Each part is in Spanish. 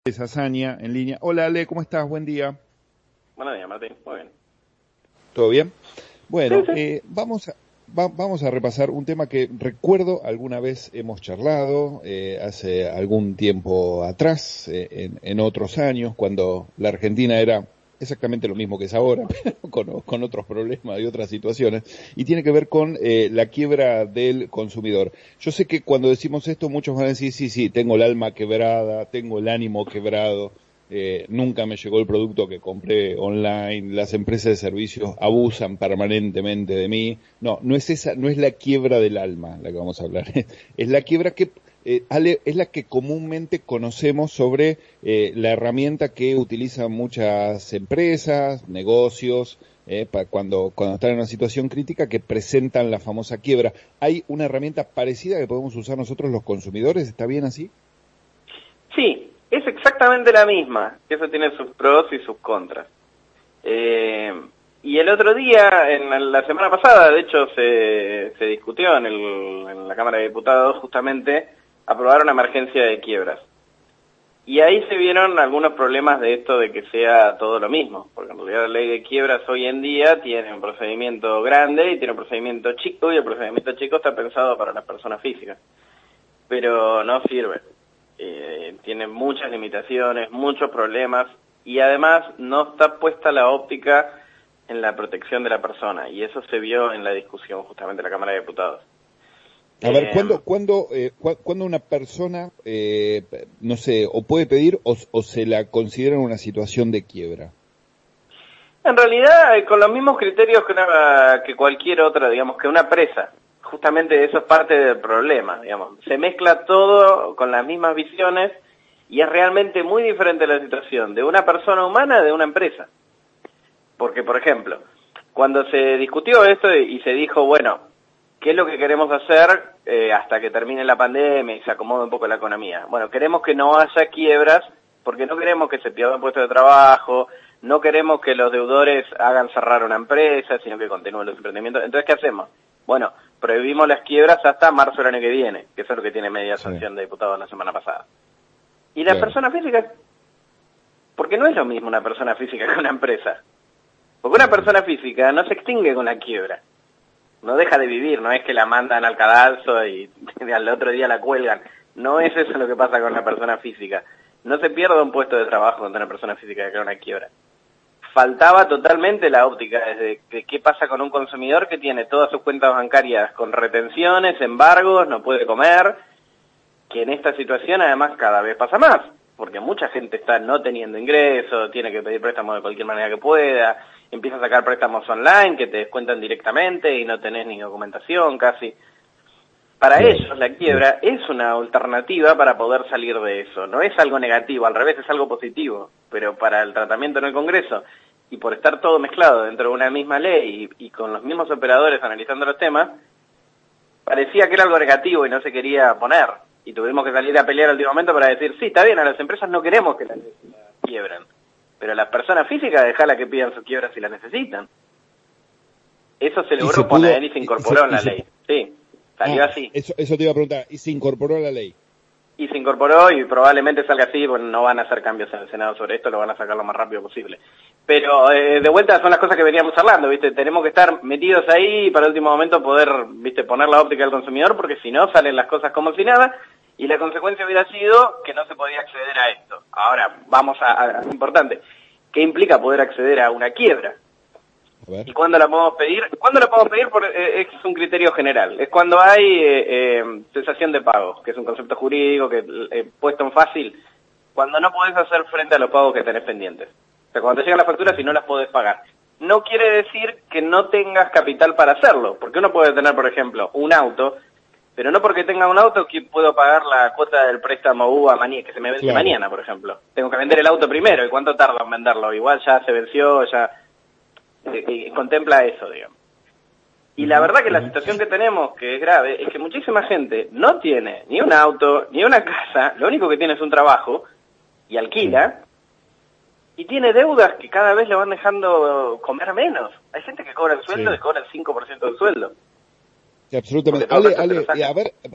Hazaña en línea. Hola Ale, ¿cómo estás? Buen día. Buenos días, Martín. Muy bien. ¿Todo bien? Bueno, Sí. vamos a repasar un tema que recuerdo alguna vez hemos charlado hace algún tiempo atrás, en otros años, cuando la Argentina era exactamente lo mismo que es ahora, pero con otros problemas y otras situaciones, y tiene que ver con la quiebra del consumidor. Yo sé que cuando decimos esto muchos van a decir, sí, tengo el alma quebrada, tengo el ánimo quebrado, nunca me llegó el producto que compré online, las empresas de servicios abusan permanentemente de mí. No, no es esa, no es la quiebra del alma la que vamos a hablar, es la quiebra que Ale, es la que comúnmente conocemos sobre la herramienta que utilizan muchas empresas, negocios, cuando están en una situación crítica, que presentan la famosa quiebra. ¿Hay una herramienta parecida que podemos usar nosotros los consumidores? ¿Está bien así? Sí, es exactamente la misma. Eso tiene sus pros y sus contras. Y el otro día, en la semana pasada, de hecho, se discutió en la Cámara de Diputados justamente aprobar una emergencia de quiebras. Y ahí se vieron algunos problemas de esto de que sea todo lo mismo, porque en realidad la ley de quiebras hoy en día tiene un procedimiento grande y tiene un procedimiento chico, y el procedimiento chico está pensado para las personas físicas, pero no sirve. Tiene muchas limitaciones, muchos problemas, y además no está puesta la óptica en la protección de la persona, y eso se vio en la discusión justamente de la Cámara de Diputados. A ver, ¿cuándo una persona, no sé, o puede pedir o se la considera en una situación de quiebra? En realidad, con los mismos criterios que cualquier otra, digamos, que una empresa. Justamente eso es parte del problema, digamos. Se mezcla todo con las mismas visiones y es realmente muy diferente la situación de una persona humana de una empresa. Porque, por ejemplo, cuando se discutió esto y se dijo, bueno, ¿qué es lo que queremos hacer hasta que termine la pandemia y se acomode un poco la economía? Bueno, queremos que no haya quiebras porque no queremos que se pierdan puestos de trabajo, no queremos que los deudores hagan cerrar una empresa, sino que continúen los emprendimientos. Entonces, ¿qué hacemos? Bueno, prohibimos las quiebras hasta marzo del año que viene, que eso es lo que tiene media sanción de diputados la semana pasada. ¿Y las personas físicas? Porque no es lo mismo una persona física que una empresa. Porque una persona física no se extingue con la quiebra. No deja de vivir, no es que la mandan al cadalso y al otro día la cuelgan. No es eso lo que pasa con una persona física. No se pierde un puesto de trabajo con una persona física que crea una quiebra. Faltaba totalmente la óptica de qué pasa con un consumidor que tiene todas sus cuentas bancarias con retenciones, embargos, no puede comer, que en esta situación además cada vez pasa más, porque mucha gente está no teniendo ingresos, tiene que pedir préstamos de cualquier manera que pueda, empieza a sacar préstamos online que te descuentan directamente y no tenés ni documentación casi. Para ellos la quiebra es una alternativa para poder salir de eso, no es algo negativo, al revés es algo positivo, pero para el tratamiento en el Congreso y por estar todo mezclado dentro de una misma ley y con los mismos operadores analizando los temas, parecía que era algo negativo y no se quería poner, y tuvimos que salir a pelear al último momento para decir, sí, está bien, a las empresas no queremos que la quiebren, pero a las personas físicas dejala que pidan su quiebra si la necesitan. Eso se logró poner y se incorporó en la ley, sí. Salió así. Eso te iba a preguntar, ¿y se incorporó a la ley? Y se incorporó y probablemente salga así, porque no van a hacer cambios en el Senado sobre esto, lo van a sacar lo más rápido posible. Pero de vuelta son las cosas que veníamos hablando, ¿viste? Tenemos que estar metidos ahí y para el último momento poder, ¿viste? Poner la óptica del consumidor, porque si no salen las cosas como si nada, y la consecuencia hubiera sido que no se podía acceder a esto. Ahora, vamos a importante, ¿qué implica poder acceder a una quiebra? ¿Y cuándo la podemos pedir? ¿Cuándo la podemos pedir? Es un criterio general. Es cuando hay cesación de pagos, que es un concepto jurídico que puesto en fácil, cuando no podés hacer frente a los pagos que tenés pendientes. O sea, cuando te llegan las facturas y no las podés pagar. No quiere decir que no tengas capital para hacerlo, porque uno puede tener, por ejemplo, un auto, pero no porque tenga un auto que puedo pagar la cuota del préstamo UVA que se me vence mañana, por ejemplo. Tengo que vender el auto primero, ¿y cuánto tarda en venderlo? Igual ya se venció, ya... contempla eso, digamos. Y la verdad que la situación que tenemos, que es grave, es que muchísima gente no tiene ni un auto, ni una casa, lo único que tiene es un trabajo, y alquila, y tiene deudas que cada vez le van dejando comer menos. Hay gente que cobra el sueldo y cobra el 5% del sueldo. Sí, absolutamente. Ale, a ver,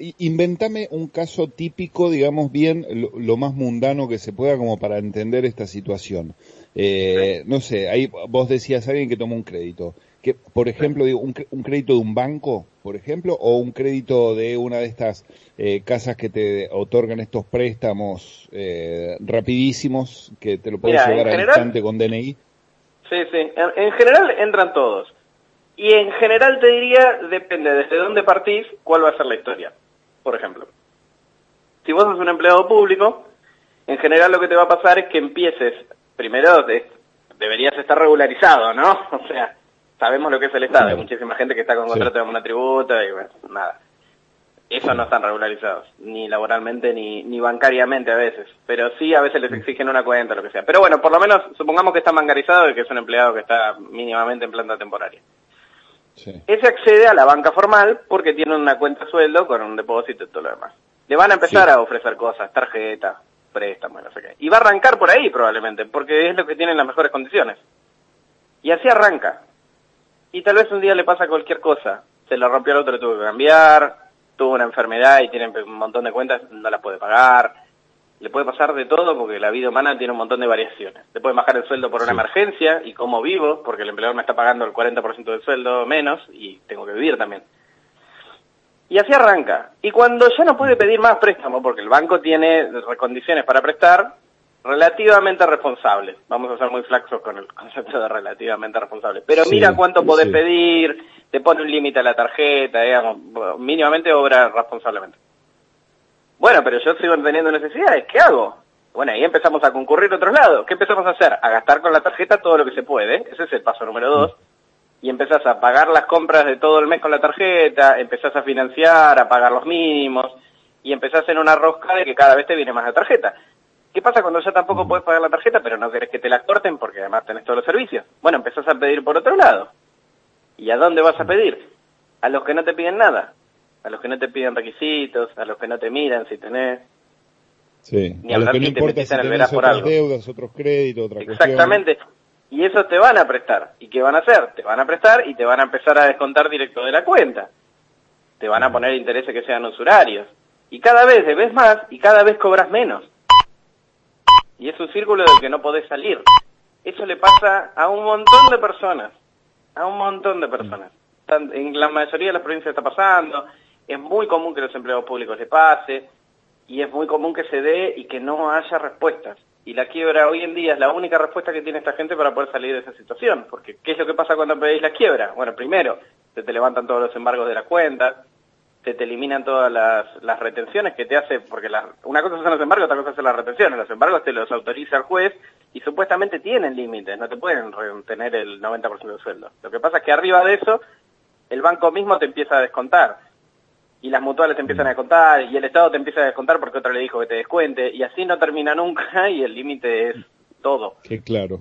Inventame un caso típico, digamos bien, lo más mundano que se pueda como para entender esta situación. No sé, ahí vos decías alguien que tomó un crédito. Que, por ejemplo, digo, un crédito de un banco, por ejemplo, o un crédito de una de estas casas que te otorgan estos préstamos rapidísimos, que te lo podés Mira, en llevar al general, instante con DNI. sí, en general entran todos. Y en general te diría, depende desde dónde partís, cuál va a ser la historia. Por ejemplo, si vos sos un empleado público, en general lo que te va a pasar es que empieces, primero deberías estar regularizado, ¿no? O sea, sabemos lo que es el Estado, hay muchísima gente que está con contrato de monotributo y bueno, nada. Esos no están regularizados, ni laboralmente ni bancariamente a veces, pero sí a veces les exigen una cuenta, lo que sea. Pero bueno, por lo menos supongamos que está bancarizado y que es un empleado que está mínimamente en planta temporaria. Sí. Ese accede a la banca formal porque tiene una cuenta sueldo con un depósito y todo lo demás. Le van a empezar a ofrecer cosas, tarjeta, préstamo, no sé qué. Y va a arrancar por ahí probablemente, porque es lo que tiene las mejores condiciones. Y así arranca. Y tal vez un día le pasa cualquier cosa. Se lo rompió al otro, le tuvo que cambiar, tuvo una enfermedad y tiene un montón de cuentas, no las puede pagar. Le puede pasar de todo porque la vida humana tiene un montón de variaciones. Le puede bajar el sueldo por una emergencia y cómo vivo, porque el empleador me está pagando el 40% del sueldo menos y tengo que vivir también. Y así arranca. Y cuando ya no puede pedir más préstamo, porque el banco tiene condiciones para prestar, relativamente responsable. Vamos a ser muy flaxos con el concepto de relativamente responsable. Pero mira cuánto podés pedir, te pone un límite a la tarjeta, digamos, mínimamente obra responsablemente. Bueno, pero yo sigo teniendo necesidades, ¿qué hago? Bueno, ahí empezamos a concurrir a otros lados. ¿Qué empezamos a hacer? A gastar con la tarjeta todo lo que se puede. Ese es el paso número 2. Y empezás a pagar las compras de todo el mes con la tarjeta, empezás a financiar, a pagar los mínimos, y empezás en una rosca de que cada vez te viene más la tarjeta. ¿Qué pasa cuando ya tampoco podés pagar la tarjeta, pero no querés que te la corten porque además tenés todos los servicios? Bueno, empezás a pedir por otro lado. ¿Y a dónde vas a pedir? A los que no te piden nada. A los que no te piden requisitos, a los que no te miran si tenés. Sí, ni a los que no importa si tenés otras deudas, otros créditos, otra cuestión. Exactamente. Y esos te van a prestar. ¿Y qué van a hacer? Te van a prestar y te van a empezar a descontar directo de la cuenta. Te van a poner intereses que sean usurarios. Y cada vez debes más y cada vez cobras menos. Y es un círculo del que no podés salir. Eso le pasa a un montón de personas. A un montón de personas. En la mayoría de las provincias está pasando. Es muy común que a los empleados públicos les pase. Y es muy común que se dé y que no haya respuestas. Y la quiebra hoy en día es la única respuesta que tiene esta gente para poder salir de esa situación. Porque, ¿qué es lo que pasa cuando pedís la quiebra? Bueno, primero, se te levantan todos los embargos de la cuenta, se te eliminan todas las retenciones que te hace, porque una cosa son los embargos, otra cosa son las retenciones. Los embargos te los autoriza el juez y supuestamente tienen límites, no te pueden retener el 90% del sueldo. Lo que pasa es que arriba de eso, el banco mismo te empieza a descontar. Y las mutuales te empiezan a descontar, y el Estado te empieza a descontar porque otro le dijo que te descuente, y así no termina nunca, y el límite es todo. Qué claro.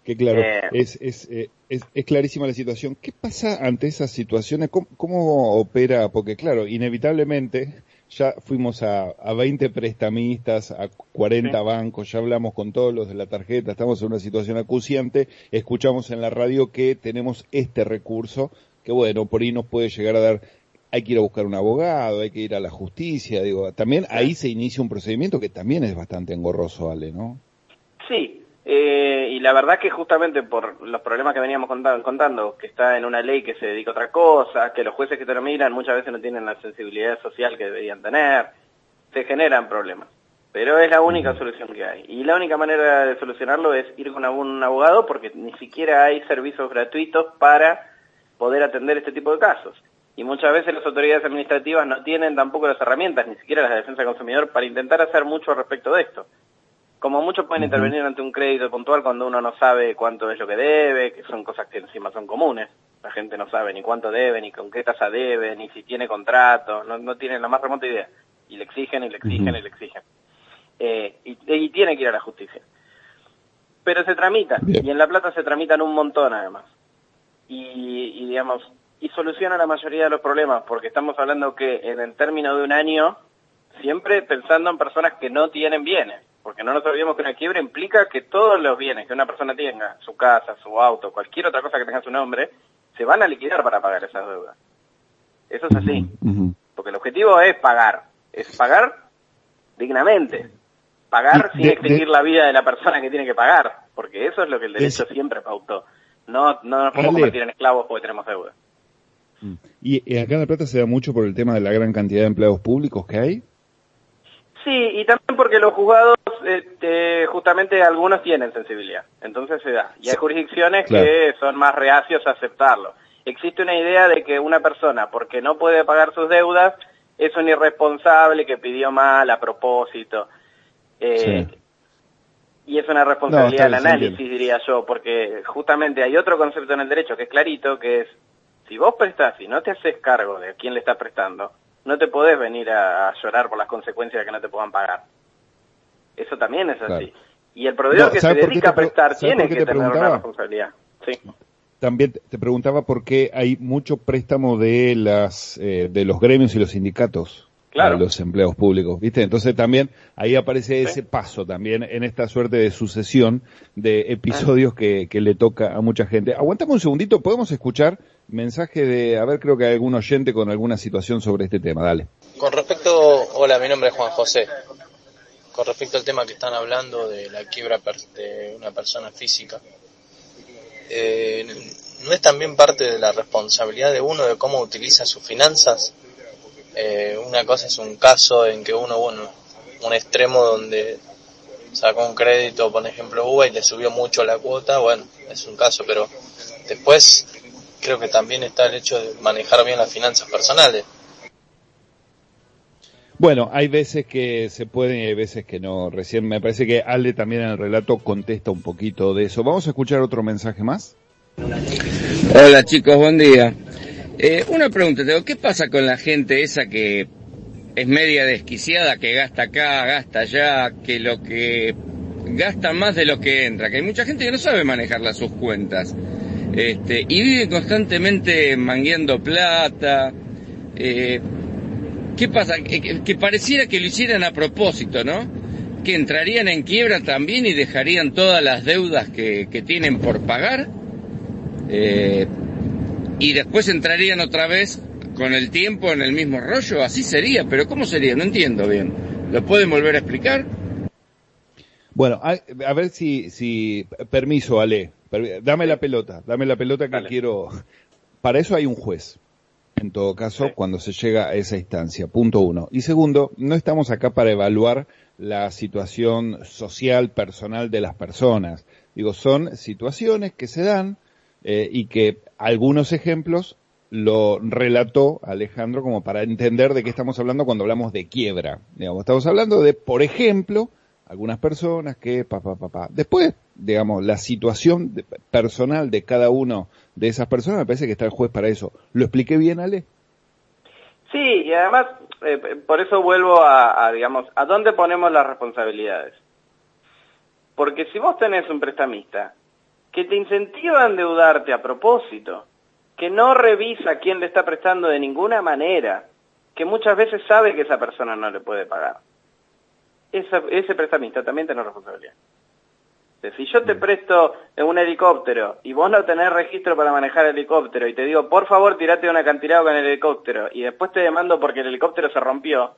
Es clarísima la situación. ¿Qué pasa ante esas situaciones? ¿Cómo opera? Porque claro, inevitablemente ya fuimos a 20 prestamistas, a 40 bancos, ya hablamos con todos los de la tarjeta, estamos en una situación acuciante, escuchamos en la radio que tenemos este recurso, que bueno, por ahí nos puede llegar a dar... Hay que ir a buscar un abogado, hay que ir a la justicia, digo, también ahí se inicia un procedimiento que también es bastante engorroso, Ale, ¿no? Sí, y la verdad que justamente por los problemas que veníamos contando, que está en una ley que se dedica a otra cosa, que los jueces que te lo miran muchas veces no tienen la sensibilidad social que deberían tener, se generan problemas. Pero es la única solución que hay. Y la única manera de solucionarlo es ir con un abogado porque ni siquiera hay servicios gratuitos para poder atender este tipo de casos. Y muchas veces las autoridades administrativas no tienen tampoco las herramientas, ni siquiera las de defensa del consumidor, para intentar hacer mucho al respecto de esto. Como muchos pueden intervenir ante un crédito puntual cuando uno no sabe cuánto es lo que debe, que son cosas que encima son comunes. La gente no sabe ni cuánto debe, ni con qué tasa debe, ni si tiene contrato, no tienen la más remota idea. Y le exigen, y le exigen, y le exigen. Y tiene que ir a la justicia. Pero se tramita, y en La Plata se tramitan un montón además. Y digamos... y soluciona la mayoría de los problemas, porque estamos hablando que en el término de un año, siempre pensando en personas que no tienen bienes, porque no nos olvidemos que una quiebra implica que todos los bienes que una persona tenga, su casa, su auto, cualquier otra cosa que tenga su nombre, se van a liquidar para pagar esas deudas. Eso es así. porque el objetivo es pagar dignamente, pagar sin extinguir la vida de la persona que tiene que pagar, porque eso es lo que el derecho siempre pautó. No nos podemos convertir en esclavos porque tenemos deuda. ¿Y acá en La Plata se da mucho por el tema de la gran cantidad de empleados públicos que hay? Sí, y también porque los juzgados, justamente algunos tienen sensibilidad, entonces se da. Y hay jurisdicciones que son más reacios a aceptarlo. Existe una idea de que una persona, porque no puede pagar sus deudas, es un irresponsable que pidió mal a propósito. Y es una responsabilidad del análisis, diría yo, porque justamente hay otro concepto en el derecho que es clarito, que es, si vos prestás y no te haces cargo de a quién le estás prestando, no te podés venir a llorar por las consecuencias de que no te puedan pagar. Eso también es así. Y el proveedor que se dedica a prestar tiene que tener una responsabilidad. Sí. También te preguntaba por qué hay mucho préstamo de los gremios y los sindicatos a los empleados públicos, ¿viste? Entonces también ahí aparece ese paso también en esta suerte de sucesión de episodios que le toca a mucha gente. Aguantame un segundito, podemos escuchar mensaje de, creo que hay algún oyente con alguna situación sobre este tema, dale. Con respecto, hola, mi nombre es Juan José. Con respecto al tema que están hablando de la quiebra de una persona física, ¿no es también parte de la responsabilidad de uno de cómo utiliza sus finanzas? Una cosa es un caso en que un extremo donde sacó un crédito, por ejemplo, UBA y le subió mucho la cuota, es un caso, pero después creo que también está el hecho de manejar bien las finanzas personales. Bueno, hay veces que se pueden y hay veces que no. Recién me parece que Ale también en el relato contesta un poquito de eso. ¿Vamos a escuchar otro mensaje más? Hola chicos, buen día. Una pregunta, ¿qué pasa con la gente esa que es media desquiciada, que gasta acá, gasta allá, que lo que gasta más de lo que entra? Que hay mucha gente que no sabe manejar sus cuentas, y vive constantemente mangueando plata. ¿Qué pasa? Que pareciera que lo hicieran a propósito, ¿no? Que entrarían en quiebra también y dejarían todas las deudas que tienen por pagar. Y después entrarían otra vez con el tiempo en el mismo rollo, así sería, pero ¿cómo sería? No entiendo bien. ¿Lo pueden volver a explicar? Bueno, a ver si permiso, Ale, dame la pelota que Dale. quiero. Para eso hay un juez, en todo caso, cuando se llega a esa instancia, punto uno. Y segundo, no estamos acá para evaluar la situación social, personal de las personas. Digo, son situaciones que se dan, y que algunos ejemplos lo relató Alejandro como para entender de qué estamos hablando cuando hablamos de quiebra. Digamos, estamos hablando de, por ejemplo, algunas personas que Después, digamos, la situación personal de cada uno de esas personas, me parece que está el juez para eso. ¿Lo expliqué bien, Ale? Sí, y además, por eso vuelvo digamos, ¿a dónde ponemos las responsabilidades? Porque si vos tenés un prestamista que te incentiva a endeudarte a propósito, que no revisa a quién le está prestando de ninguna manera, que muchas veces sabe que esa persona no le puede pagar, ese prestamista también tiene responsabilidad. Si yo te presto un helicóptero y vos no tenés registro para manejar el helicóptero y te digo, por favor, tirate un acantilado con el helicóptero y después te demando porque el helicóptero se rompió,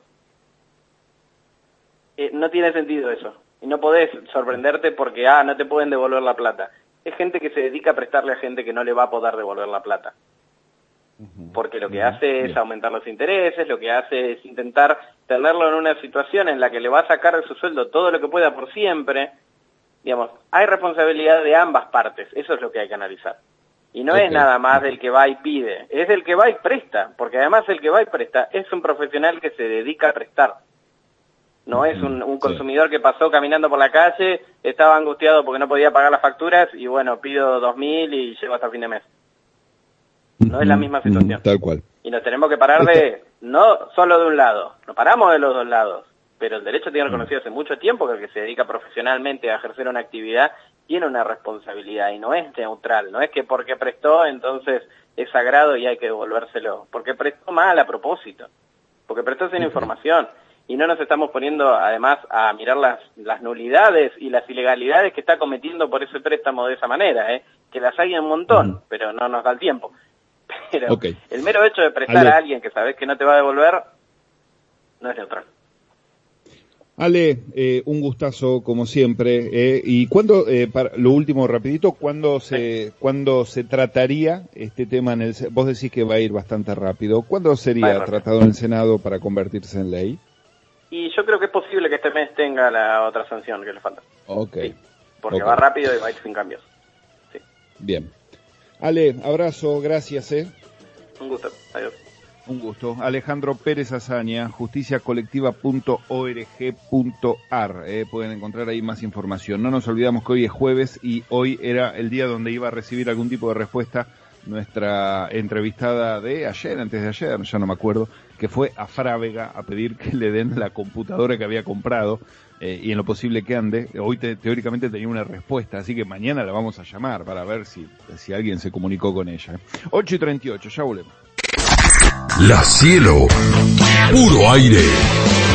no tiene sentido eso. Y no podés sorprenderte porque, no te pueden devolver la plata. Es gente que se dedica a prestarle a gente que no le va a poder devolver la plata. Porque lo que hace es aumentar los intereses, lo que hace es intentar tenerlo en una situación en la que le va a sacar de su sueldo todo lo que pueda por siempre. Digamos, hay responsabilidad de ambas partes, eso es lo que hay que analizar. Y no es nada más del que va y pide, es del que va y presta, porque además el que va y presta es un profesional que se dedica a prestar. No es un consumidor que pasó caminando por la calle, estaba angustiado porque no podía pagar las facturas y bueno, pido 2.000 y llego hasta fin de mes. No es la misma situación. Tal cual. Y nos tenemos que parar no solo de un lado, nos paramos de los dos lados. Pero el derecho tiene reconocido hace mucho tiempo que el que se dedica profesionalmente a ejercer una actividad tiene una responsabilidad y no es neutral, no es que porque prestó entonces es sagrado y hay que devolvérselo, porque prestó mal a propósito, porque prestó sin información y no nos estamos poniendo además a mirar las nulidades y las ilegalidades que está cometiendo por ese préstamo de esa manera, que las hay un montón, pero no nos da el tiempo. Pero Okay. el mero hecho de prestar a alguien que sabes que no te va a devolver no es neutral. Ale, un gustazo como siempre. ¿Y cuándo, para lo último rapidito, cuándo se trataría este tema en el, vos decís que va a ir bastante rápido, ¿cuándo sería tratado en el Senado para convertirse en ley? Y yo creo que es posible que este mes tenga la otra sanción que le falta. Okay. Sí, porque va rápido y va a ir sin cambios. Sí. Bien. Ale, abrazo, gracias, Un gusto, adiós. Un gusto. Alejandro Pérez Azaña, justiciacolectiva.org.ar. Pueden encontrar ahí más información. No nos olvidamos que hoy es jueves y hoy era el día donde iba a recibir algún tipo de respuesta nuestra entrevistada de ayer, antes de ayer, ya no me acuerdo, que fue a Frávega a pedir que le den la computadora que había comprado y en lo posible que ande. Hoy teóricamente tenía una respuesta, así que mañana la vamos a llamar para ver si alguien se comunicó con ella. 8:38, ya volvemos. La Cielo, puro aire.